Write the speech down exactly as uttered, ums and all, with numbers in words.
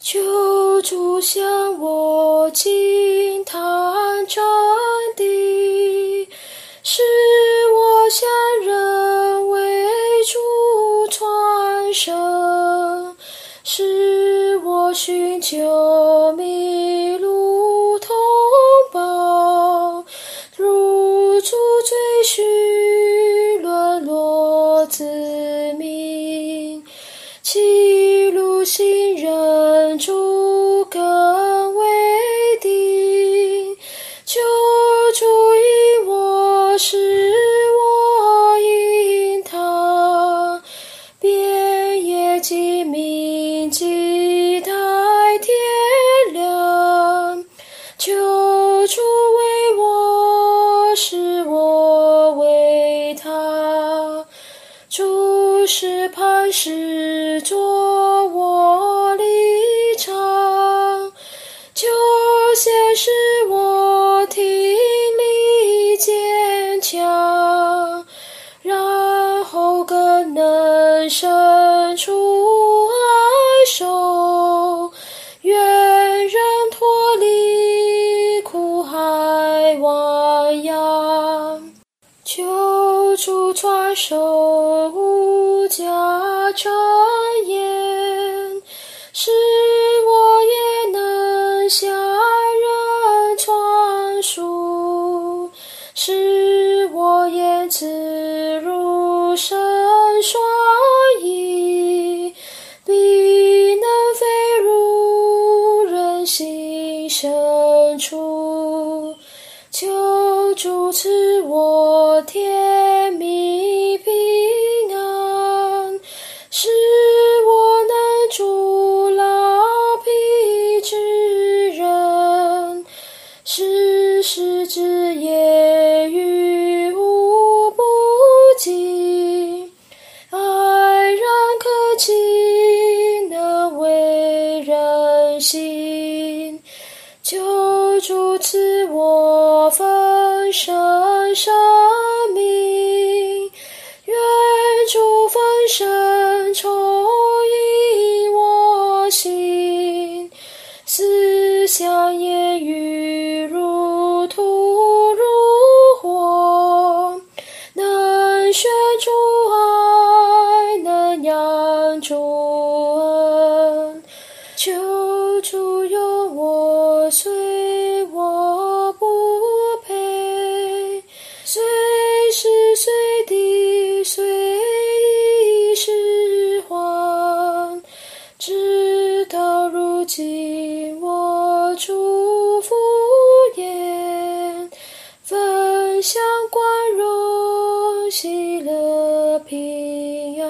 求主向我倾谈真谛，使我向人为主传声，使我寻求迷路同胞，入主追寻沦落子民，歧路行人主更为定，求主引我，使我因他遍野尽民，期待天亮，求主为我，使我为他，主是磐石作我立场，求先使我听力坚强，然后更能生出爱手，愿人脱离苦海汪洋，求主传授无价真言，使我也能向人传述，使我言辞如神双翼，必能飞入人心深处，求主赐我天命平安，使我能助劳疲之人，使世之言语无不尽，爱然可亲，能为人心，求主赐我丰盛生命，愿主丰盛充盈我心，思想言语如土如火，能宣主爱，能扬主恩，求主用我，虽我不配，随时随地随意使唤，直到如今我祝福言，分享光荣喜乐平安。